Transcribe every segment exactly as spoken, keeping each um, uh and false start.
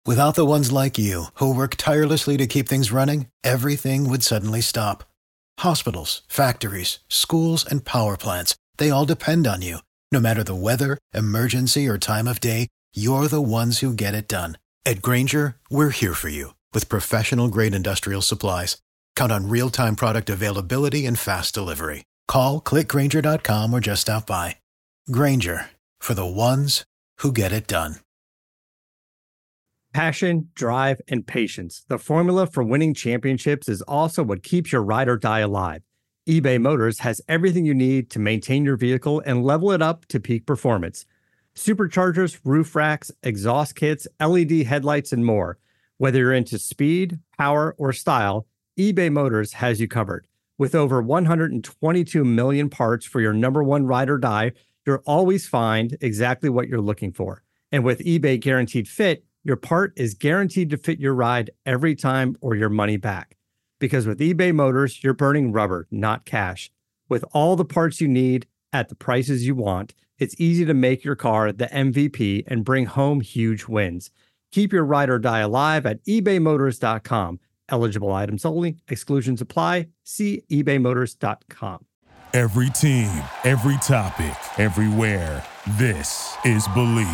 Without the ones like you, who work tirelessly to keep things running, everything would suddenly stop. Hospitals, factories, schools, and power plants, they all depend on you. No matter the weather, emergency, or time of day, you're the ones who get it done. At Grainger, we're here for you with professional-grade industrial supplies. Count on real-time product availability and fast delivery. Call, click Grainger dot com, or just stop by. Grainger, for the ones who get it done. Passion, drive, and patience. The formula for winning championships is also what keeps your ride or die alive. eBay Motors has everything you need to maintain your vehicle and level it up to peak performance. Superchargers, roof racks, exhaust kits, L E D headlights, and more. Whether you're into speed, power, or style, eBay Motors has you covered. With over one hundred twenty-two million parts for your number one ride or die, you'll always find exactly what you're looking for. And with eBay Guaranteed Fit, your part is guaranteed to fit your ride every time or your money back. Because with eBay Motors, you're burning rubber, not cash. With all the parts you need at the prices you want, it's easy to make your car the M V P and bring home huge wins. Keep your ride or die alive at ebay motors dot com. Eligible items only. Exclusions apply. See ebay motors dot com. Every team, every topic, everywhere. This is Believe.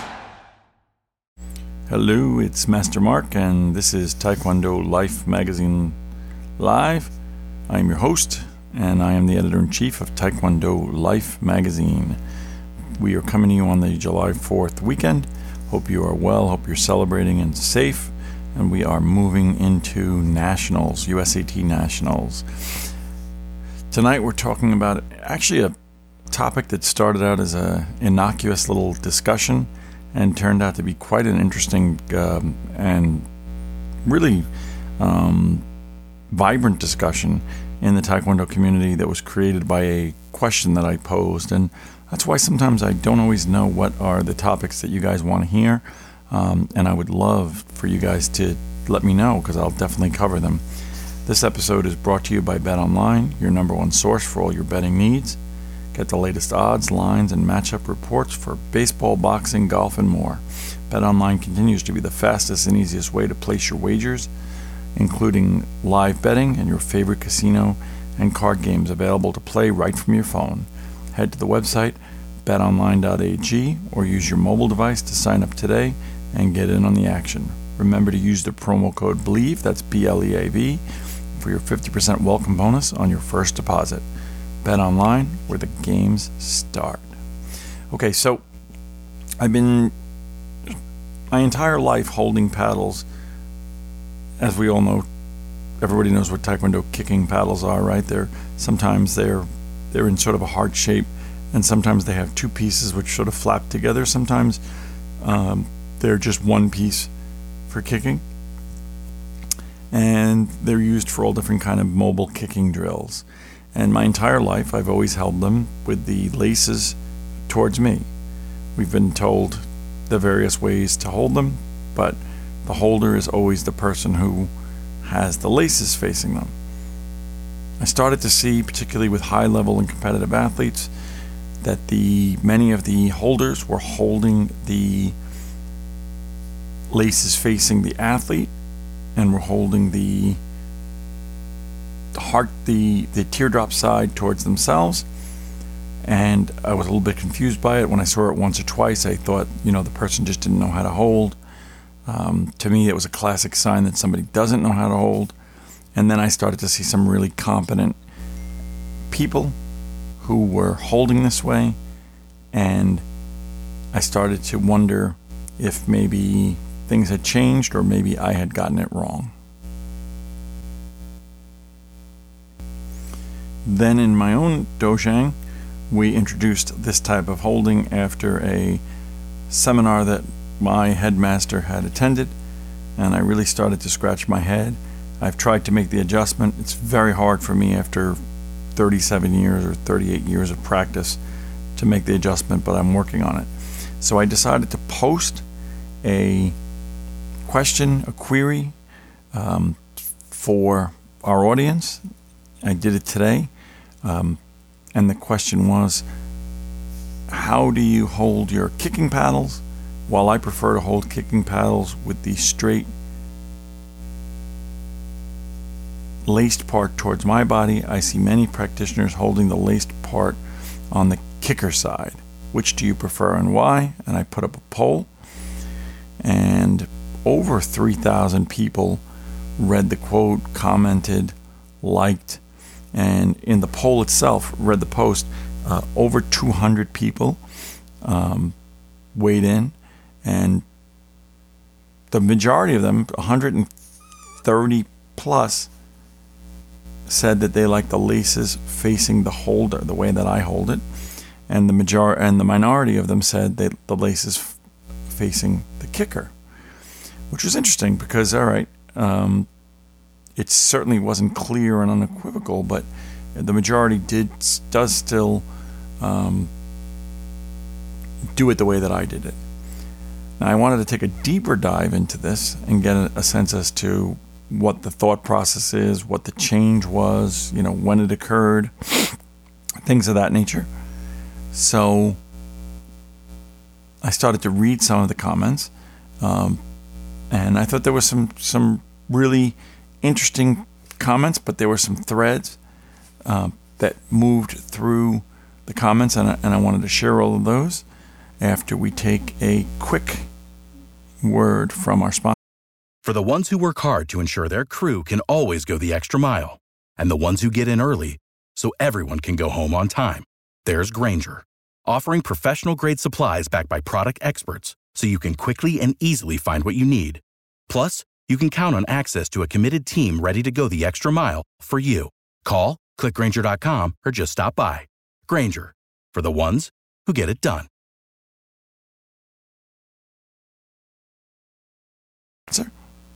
Hello, it's Master Mark, and this is Taekwondo Life Magazine Live. I am your host, and I am the editor-in-chief of Taekwondo Life Magazine. We are coming to you on the July fourth weekend. Hope you are well, hope you're celebrating and safe, and we are moving into Nationals, U S A T Nationals. Tonight we're talking about actually a topic that started out as an innocuous little discussion and turned out to be quite an interesting um, and really um, vibrant discussion in the Taekwondo community that was created by a question that I posed. And that's why sometimes I don't always know what are the topics that you guys want to hear. Um, and I would love for you guys to let me know, because I'll definitely cover them. This episode is brought to you by BetOnline, your number one source for all your betting needs. Get the latest odds, lines, and matchup reports for baseball, boxing, golf, and more. BetOnline continues to be the fastest and easiest way to place your wagers, including live betting and your favorite casino and card games available to play right from your phone. Head to the website bet online dot a g or use your mobile device to sign up today and get in on the action. Remember to use the promo code BELIEVE, that's B L E A V, for your fifty percent welcome bonus on your first deposit. BetOnline, where the games start. Okay, so I've been my entire life holding paddles. As we all know, everybody knows what Taekwondo kicking paddles are, right? They're sometimes they're they're in sort of a heart shape, and sometimes they have two pieces which sort of flap together. Sometimes um, they're just one piece for kicking, and they're used for all different kind of mobile kicking drills. And my entire life, I've always held them with the laces towards me. We've been told the various ways to hold them, but the holder is always the person who has the laces facing them. I started to see, particularly with high-level and competitive athletes, that the many of the holders were holding the laces facing the athlete, and were holding the the heart, the, the teardrop side towards themselves. And I was a little bit confused by it. When I saw it once or twice, I thought, you know, the person just didn't know how to hold. Um, to me, it was a classic sign that somebody doesn't know how to hold. And then I started to see some really competent people who were holding this way, and I started to wonder if maybe things had changed, or maybe I had gotten it wrong. Then in my own dojang, we introduced this type of holding after a seminar that my headmaster had attended, and I really started to scratch my head. I've tried to make the adjustment. It's very hard for me after thirty-seven years or thirty-eight years of practice to make the adjustment, but I'm working on it. So I decided to post a question, a query um, for our audience. I did it today, um, and the question was, how do you hold your kicking paddles while I prefer to hold kicking paddles with the straight laced part towards my body, I see many practitioners holding the laced part on the kicker side. Which do you prefer and why? And I put up a poll, and over three thousand people read the quote, commented, liked, and in the poll itself, read the post. Uh, over two hundred people um, weighed in, and the majority of them, one hundred thirty plus, said that they like the laces facing the holder, the way that I hold it, and the major and the minority of them said that the laces f- facing the kicker, which was interesting because, all right, um, it certainly wasn't clear and unequivocal, but the majority did does still um, do it the way that I did it. Now, I wanted to take a deeper dive into this and get a, a sense as to what the thought process is, what the change was, you know, when it occurred, things of that nature. So I started to read some of the comments, um, and I thought there was some some really interesting comments, but there were some threads uh, that moved through the comments, and I, and I wanted to share all of those after we take a quick word from our sponsor. For the ones who work hard to ensure their crew can always go the extra mile, and the ones who get in early so everyone can go home on time, there's Grainger, offering professional-grade supplies backed by product experts so you can quickly and easily find what you need. Plus, you can count on access to a committed team ready to go the extra mile for you. Call, click Grainger dot com, or just stop by. Grainger, for the ones who get it done. Sir.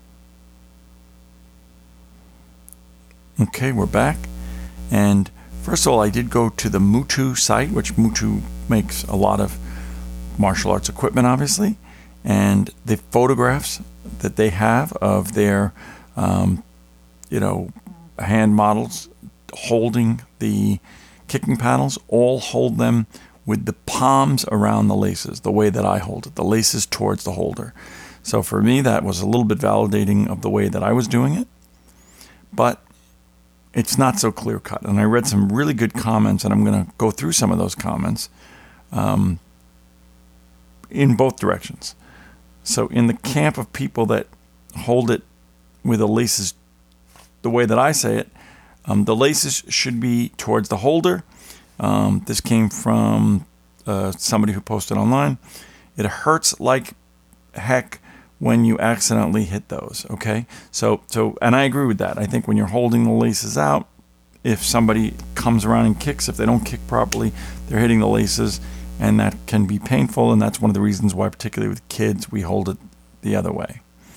Okay, we're back. And first of all, I did go to the Mutu site, which Mutu makes a lot of martial arts equipment, obviously. And the photographs that they have of their, um, you know, hand models holding the kicking paddles, all hold them with the palms around the laces, the way that I hold it, the laces towards the holder. So for me, that was a little bit validating of the way that I was doing it. But it's not so clear-cut. And I read some really good comments, and I'm going to go through some of those comments um, in both directions. So in the camp of people that hold it with the laces the way that I say it, um, the laces should be towards the holder. Um, this came from uh, somebody who posted online. It hurts like heck when you accidentally hit those, okay? So, so, and I agree with that. I think when you're holding the laces out, if somebody comes around and kicks, if they don't kick properly, they're hitting the laces, and that can be painful, and that's one of the reasons why, particularly with kids, we hold it the other way.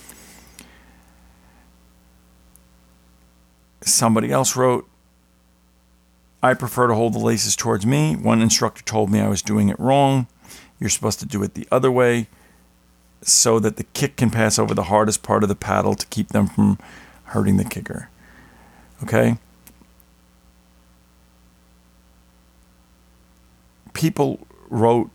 Somebody else wrote, I prefer to hold the laces towards me. One instructor told me I was doing it wrong. You're supposed to do it the other way so that the kick can pass over the hardest part of the paddle to keep them from hurting the kicker. Okay? People wrote,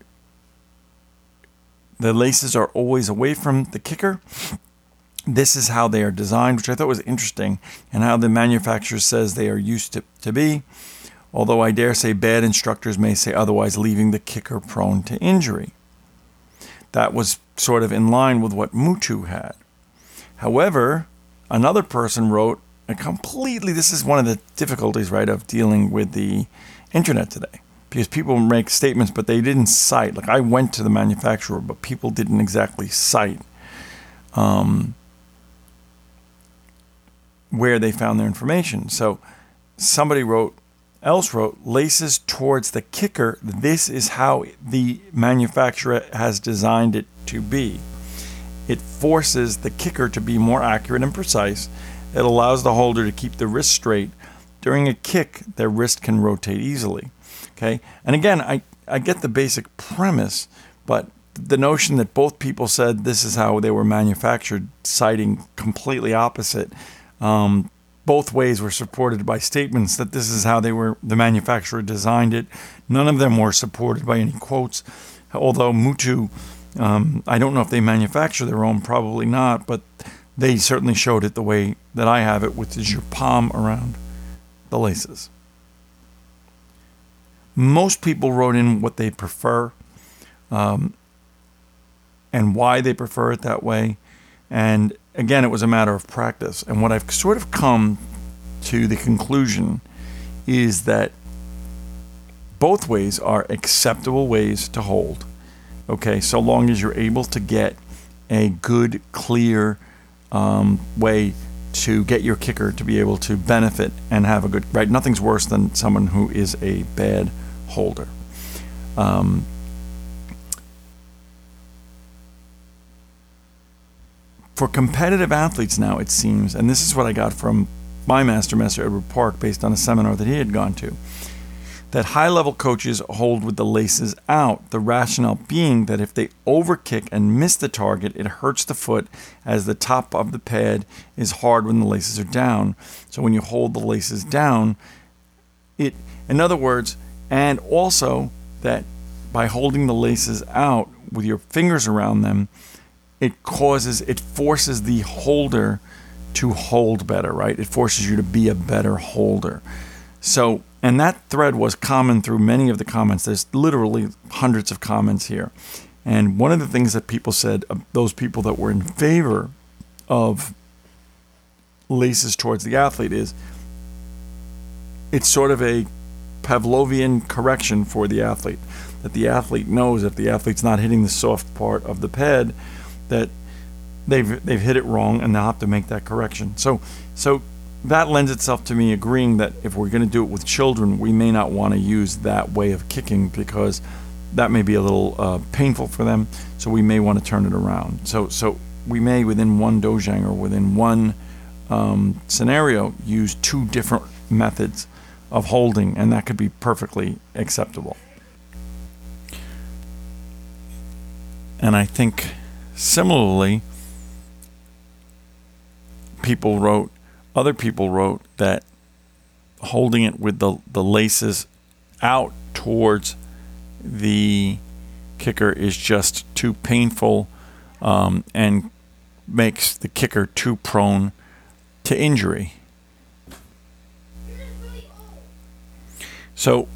the laces are always away from the kicker. This is how they are designed, which I thought was interesting, and how the manufacturer says they are used to, to be. Although I dare say bad instructors may say otherwise, leaving the kicker prone to injury. That was sort of in line with what Mutu had. However, another person wrote a completely, this is one of the difficulties, right, of dealing with the internet today. Because people make statements, but they didn't cite. Like, I went to the manufacturer, but people didn't exactly cite um, where they found their information. So somebody wrote, else wrote, laces towards the kicker. This is how the manufacturer has designed it to be. It forces the kicker to be more accurate and precise. It allows the holder to keep the wrist straight. During a kick, their wrist can rotate easily. Okay, and again, I, I get the basic premise, but the notion that both people said this is how they were manufactured, citing completely opposite, um, both ways were supported by statements that this is how they were, the manufacturer designed it. None of them were supported by any quotes, although Mutu Um, I don't know if they manufacture their own, probably not, but they certainly showed it the way that I have it, which is your palm around the laces. Most people wrote in what they prefer, um, and why they prefer it that way. And again, it was a matter of practice. And what I've sort of come to the conclusion is that both ways are acceptable ways to hold. Okay, so long as you're able to get a good, clear um, way to get your kicker to be able to benefit and have a good, right? Nothing's worse than someone who is a bad holder. Um, for competitive athletes now, it seems, and this is what I got from my master, Master Edward Park, based on a seminar that he had gone to, that high-level coaches hold with the laces out, the rationale being that if they overkick and miss the target, it hurts the foot as the top of the pad is hard when the laces are down. So when you hold the laces down, it, in other words, and also that by holding the laces out with your fingers around them, it causes, it forces the holder to hold better, right? It forces you to be a better holder. So, and that thread was common through many of the comments. There's literally hundreds of comments here. And one of the things that people said, uh, those people that were in favor of laces towards the athlete, is it's sort of a Pavlovian correction for the athlete. That the athlete knows if the athlete's not hitting the soft part of the pad, that they've they've hit it wrong and they'll have to make that correction. So so that lends itself to me agreeing that if we're going to do it with children, we may not want to use that way of kicking because that may be a little uh, painful for them. So we may want to turn it around. So so we may, within one dojang or within one um, scenario, use two different methods of holding, and that could be perfectly acceptable. And I think similarly, people wrote, other people wrote that holding it with the, the laces out towards the kicker is just too painful um, and makes the kicker too prone to injury. So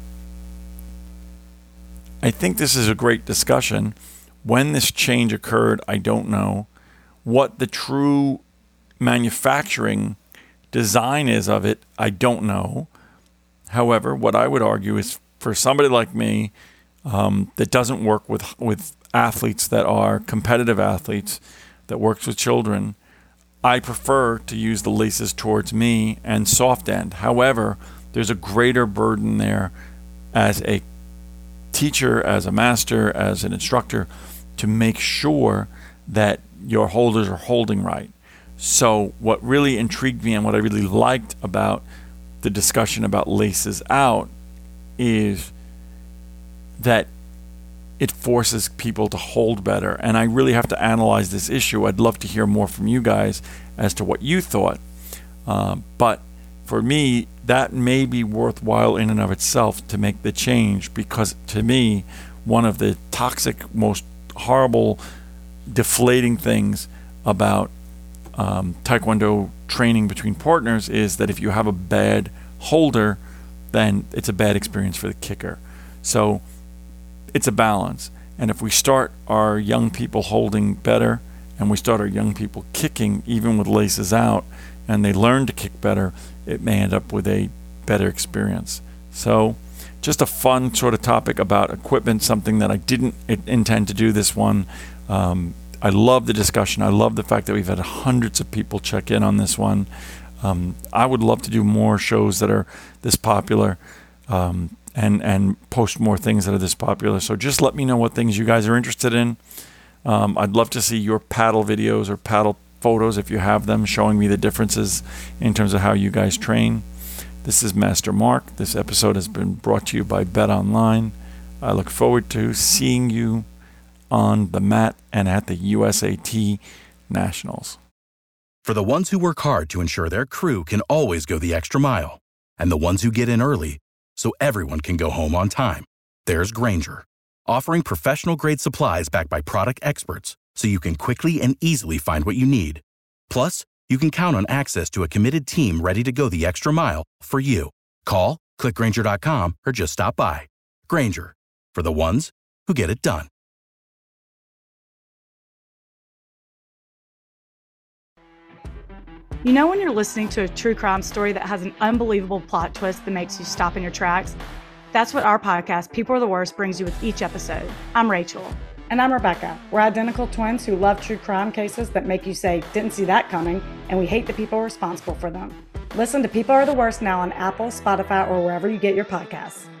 I think this is a great discussion. When this change occurred, I don't know. What the true manufacturing design is of it, I don't know. However, what I would argue is for somebody like me um, that doesn't work with with athletes that are competitive athletes, that works with children, I prefer to use the laces towards me and soft end. However, there's a greater burden there as a teacher, as a master, as an instructor, to make sure that your holders are holding right. So what really intrigued me and what I really liked about the discussion about laces out is that it forces people to hold better. And I really have to analyze this issue. I'd love to hear more from you guys as to what you thought. Uh, but for me, that may be worthwhile in and of itself to make the change, because to me, one of the toxic, most horrible, deflating things about um, Taekwondo training between partners is that if you have a bad holder, then it's a bad experience for the kicker. So it's a balance. And if we start our young people holding better and we start our young people kicking even with laces out, and they learn to kick better, it may end up with a better experience. So just a fun sort of topic about equipment, something that I didn't intend to do this one. Um, I love the discussion. I love the fact that we've had hundreds of people check in on this one. Um, I would love to do more shows that are this popular um, and, and post more things that are this popular. So just let me know what things you guys are interested in. Um, I'd love to see your paddle videos or paddle photos, if you have them, showing me the differences in terms of how you guys train. This is Master Mark. This episode has been brought to you by Bet Online. I look forward to seeing you on the mat and at the U S A T Nationals. For the ones who work hard to ensure their crew can always go the extra mile, and the ones who get in early so everyone can go home on time, there's Grainger, offering professional-grade supplies backed by product experts so you can quickly and easily find what you need. Plus, you can count on access to a committed team ready to go the extra mile for you. Call, click Grainger dot com, or just stop by. Grainger, for the ones who get it done. You know when you're listening to a true crime story that has an unbelievable plot twist that makes you stop in your tracks? That's what our podcast, People Are the Worst, brings you with each episode. I'm Rachel. And I'm Rebecca. We're identical twins who love true crime cases that make you say, didn't see that coming, and we hate the people responsible for them. Listen to People Are the Worst now on Apple, Spotify, or wherever you get your podcasts.